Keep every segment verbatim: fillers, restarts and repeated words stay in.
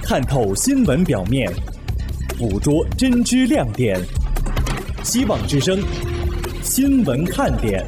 看透新闻表面，捕捉真知亮点。希望之声新闻看点。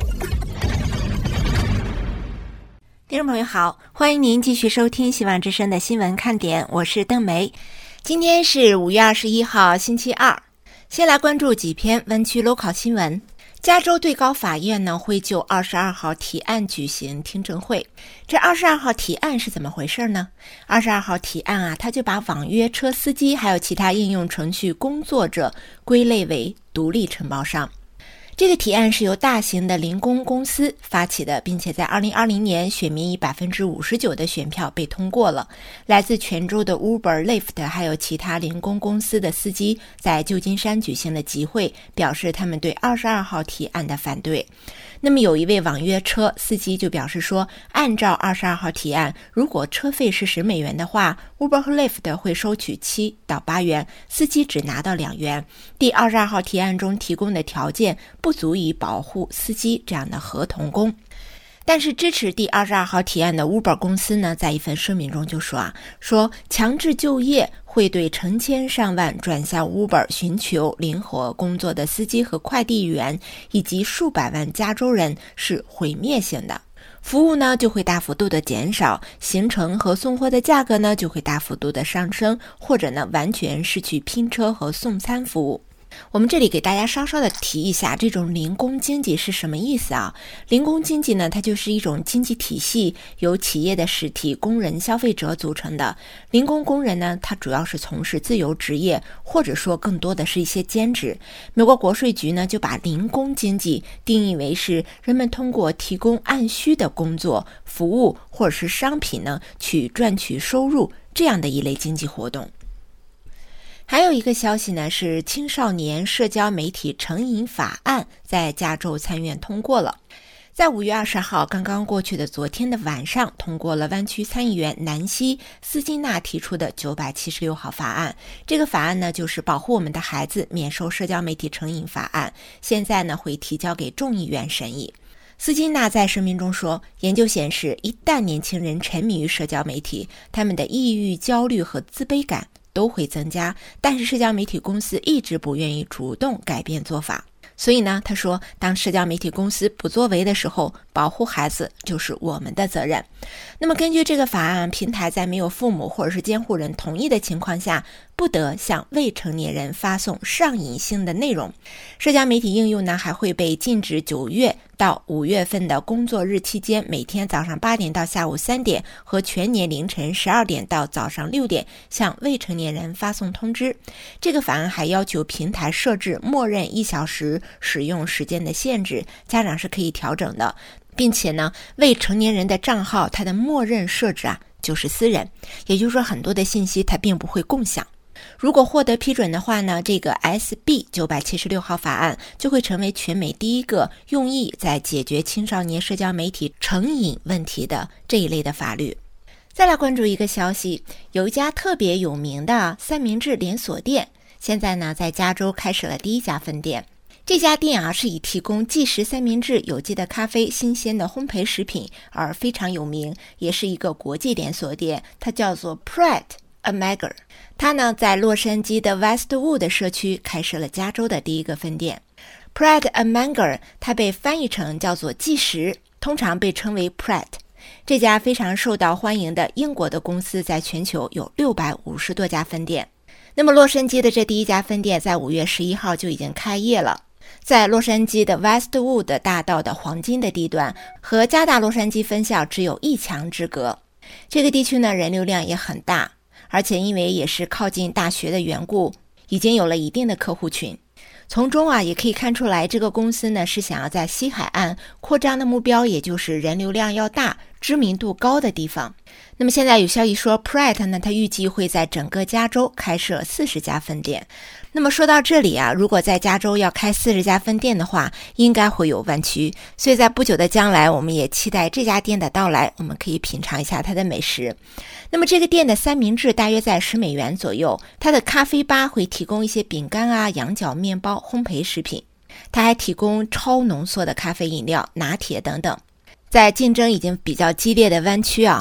听众朋友好，欢迎您继续收听希望之声的新闻看点，我是邓梅。今天是五月二十一号星期二，先来关注几篇湾区 local 新闻。加州最高法院呢会就二十二号提案举行听证会。这二十二号提案是怎么回事呢？二十二号提案啊，它就把网约车司机还有其他应用程序工作者归类为独立承包商。这个提案是由大型的零工公司发起的，并且在二零二零年选民以百分之五十九的选票被通过了。来自全州的 Uber、Lyft 还有其他零工公司的司机在旧金山举行了集会，表示他们对二十二号提案的反对。那么有一位网约车司机就表示说，按照二十二号提案，如果车费是十美元的话， Uber 和 Lyft 会收取七到八元，司机只拿到两元。第二十二号提案中提供的条件不足以保护司机这样的合同工。但是支持第二十二号提案的 Uber 公司呢，在一份声明中就说啊，说强制就业会对成千上万转向 Uber 寻求灵活工作的司机和快递员，以及数百万加州人是毁灭性的。服务呢就会大幅度的减少，行程和送货的价格呢就会大幅度的上升，或者呢完全失去拼车和送餐服务。我们这里给大家稍稍的提一下，这种零工经济是什么意思啊？零工经济呢，它就是一种经济体系，由企业的实体、工人、消费者组成的。零工工人呢，他主要是从事自由职业，或者说更多的是一些兼职。美国国税局呢，就把零工经济定义为是人们通过提供按需的工作、服务或者是商品呢，去赚取收入这样的一类经济活动。还有一个消息呢，是青少年社交媒体成瘾法案在加州参院通过了。在五月二十号刚刚过去的昨天的晚上，通过了湾区参议员南希·斯金纳提出的九百七十六号法案。这个法案呢，就是保护我们的孩子免受社交媒体成瘾法案，现在呢会提交给众议院审议。斯金纳在声明中说，研究显示，一旦年轻人沉迷于社交媒体，他们的抑郁、焦虑和自卑感都会增加，但是社交媒体公司一直不愿意主动改变做法。所以呢，他说，当社交媒体公司不作为的时候，保护孩子就是我们的责任。那么根据这个法案，平台在没有父母或者是监护人同意的情况下，不得向未成年人发送上瘾性的内容。社交媒体应用呢，还会被禁止九月到五月份的工作日期间，每天早上八点到下午三点和全年凌晨十二点到早上六点向未成年人发送通知。这个法案还要求平台设置默认一小时使用时间的限制，家长是可以调整的，并且呢，未成年人的账号它的默认设置啊就是私人，也就是说很多的信息它并不会共享。如果获得批准的话呢，这个 S B 九百七十六号法案就会成为全美第一个用意在解决青少年社交媒体成瘾问题的这一类的法律。再来关注一个消息，有一家特别有名的三明治连锁店，现在呢在加州开始了第一家分店。这家店啊是以提供即食三明治、有机的咖啡、新鲜的烘焙食品而非常有名，也是一个国际连锁店，它叫做 Pret A Manger。 它呢在洛杉矶的 Westwood 社区开设了加州的第一个分店。 Pret A Manger 它被翻译成叫做即食，通常被称为 Pret。 这家非常受到欢迎的英国的公司在全球有六百五十多家分店。那么洛杉矶的这第一家分店在五月十一号就已经开业了，在洛杉矶的 Westwood 大道的黄金的地段，和加大洛杉矶分校只有一墙之隔。这个地区呢人流量也很大，而且因为也是靠近大学的缘故，已经有了一定的客户群。从中啊也可以看出来，这个公司呢是想要在西海岸扩张的目标，也就是人流量要大、知名度高的地方。那么现在有消息说 Pret 呢，它预计会在整个加州开设四十家分店。那么说到这里啊，如果在加州要开四十家分店的话，应该会有湾区，所以在不久的将来，我们也期待这家店的到来，我们可以品尝一下它的美食。那么这个店的三明治大约在十美元左右，它的咖啡吧会提供一些饼干啊、羊角面包、烘焙食品，它还提供超浓缩的咖啡饮料、拿铁等等。在竞争已经比较激烈的湾区啊，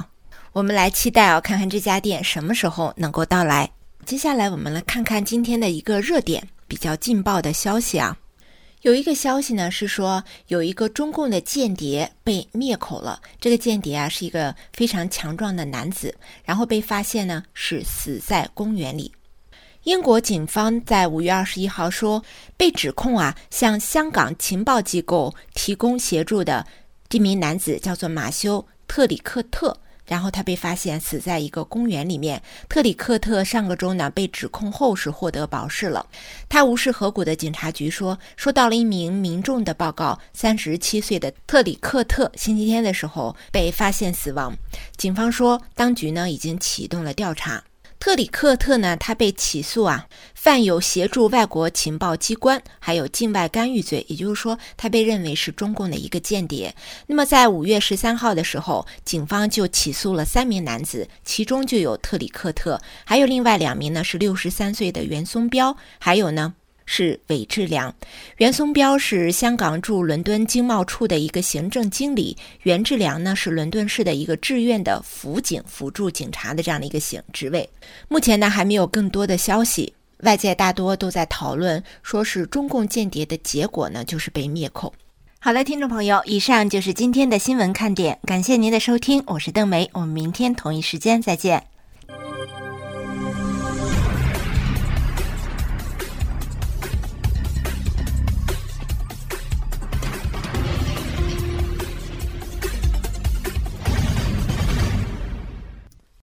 我们来期待哦，看看这家店什么时候能够到来。接下来我们来看看今天的一个热点，比较劲爆的消息啊。有一个消息呢是说，有一个中共的间谍被灭口了。这个间谍啊是一个非常强壮的男子，然后被发现呢是死在公园里。英国警方在五月二十一号说，被指控啊向香港情报机构提供协助的这名男子叫做马修·特里克特，然后他被发现死在一个公园里面。特里克特上个周呢被指控后是获得保释了。泰晤士河谷的警察局说，收到了一名民众的报告，三十七岁的特里克特星期天的时候被发现死亡。警方说，当局呢已经启动了调查。特里克特呢，他被起诉啊，犯有协助外国情报机关还有境外干预罪，也就是说，他被认为是中共的一个间谍。那么在五月十三号的时候，警方就起诉了三名男子，其中就有特里克特，还有另外两名呢是六十三岁的袁松彪，还有呢是韦志良。袁松彪是香港驻伦敦经贸处的一个行政经理，袁志良呢是伦敦市的一个志愿的辅警，辅助警察的这样的一个行职位。目前呢还没有更多的消息，外界大多都在讨论，说是中共间谍的结果呢就是被灭口。好了，听众朋友，以上就是今天的新闻看点，感谢您的收听，我是邓梅，我们明天同一时间再见。